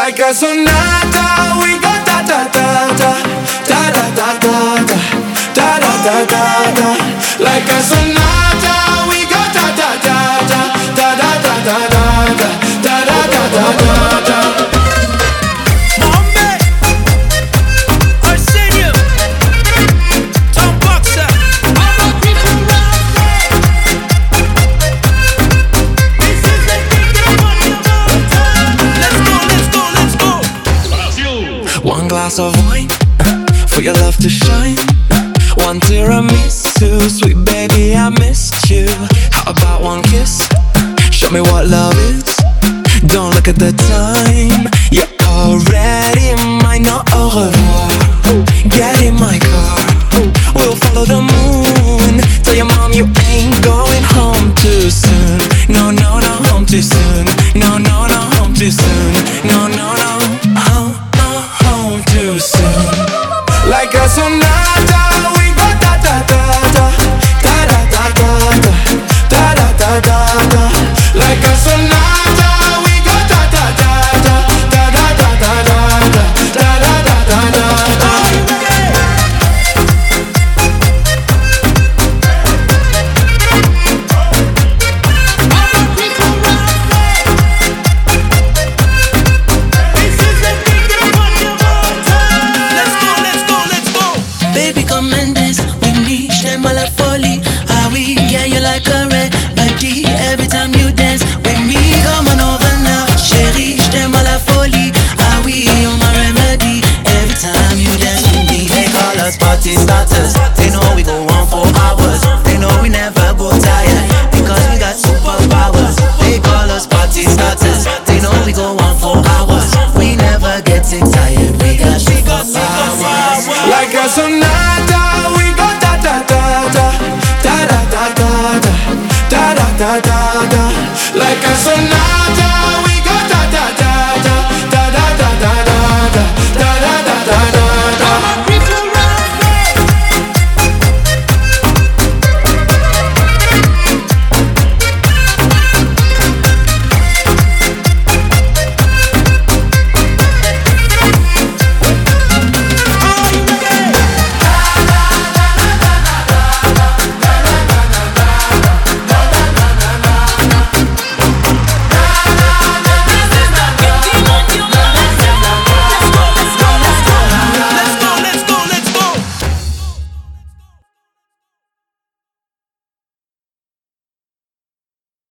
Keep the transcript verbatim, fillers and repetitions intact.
Like a sonata, we go da da da da da da da da da da da da da da. Like a sonata, we go da da da da da da da da da da da da da da da. Mohammed, Arsenio, Tom Boxer. This is the thing you want to know. Let's go, let's go, let's go. One glass of wine for your love to shine. One tiramisu, sweet baby, I missed you. How about one kiss? Show me what love is. Don't look at the time. You're already mine, no au revoir. Get in my car, we'll follow the moon. Tell your mom you ain't going home too soon. No, no, no, home too soon. No, no, no, home too soon. No, no, no, home, no, home too soon. Like a sonata, we go da da da da da da da da da da da da da. Like a sonata, we go da da da da da da da da da da da da da da. This is the thing you want to know. Let's go, let's go, let's go. Baby, come and dance with me. Shame all la folie. Ah oui, yeah, you like a remedy. Every time you dance with me, come on over now, chérie. J't'aime à la folie. Ah oui, you're my remedy. Every time you dance with me, they call us party starters. They know we go on for hours. They know we never go tired because we got superpowers. They call us party starters. They know we go on for hours. We never get tired. We got superpowers. Like a sonata, we go da da da da da da da da da da da da.